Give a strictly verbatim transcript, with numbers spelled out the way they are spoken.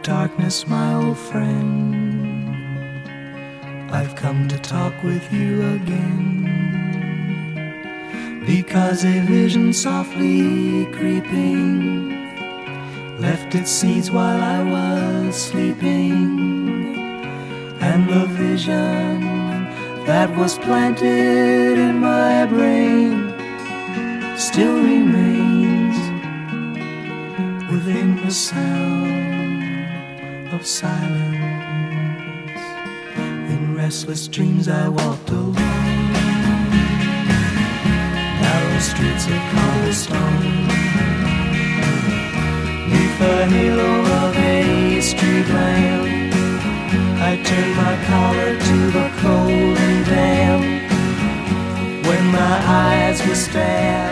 darkness, my old friend, I've come to talk with you again, because a vision softly creeping left its seeds while I was sleeping, and the vision that was planted in my brain still remains within the sound of silence. In restless dreams I walked alone, narrow streets of cobblestone, neath the halo of a street lamp. I turned my collar to the cold and damp, when my eyes were stabbed